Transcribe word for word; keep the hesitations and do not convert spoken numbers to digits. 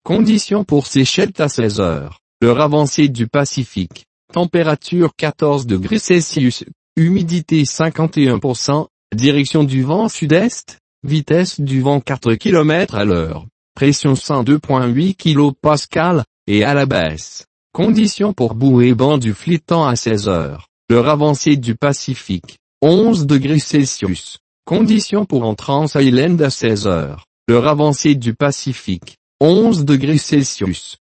Conditions pour Seychelles à seize heures. L'heure avancée du Pacifique. Température quatorze degrés Celsius. Humidité cinquante et un pour cent. Direction du vent sud-est. Vitesse du vent quatre kilomètres à l'heure. Pression cent deux virgule huit kilopascales, et à la baisse. Conditions pour bouée banc du Flittant à seize heures. L'heure avancée du Pacifique. onze degrés Celsius. Conditions pour Entrance Island à seize heures. L'heure avancée du Pacifique. onze degrés Celsius.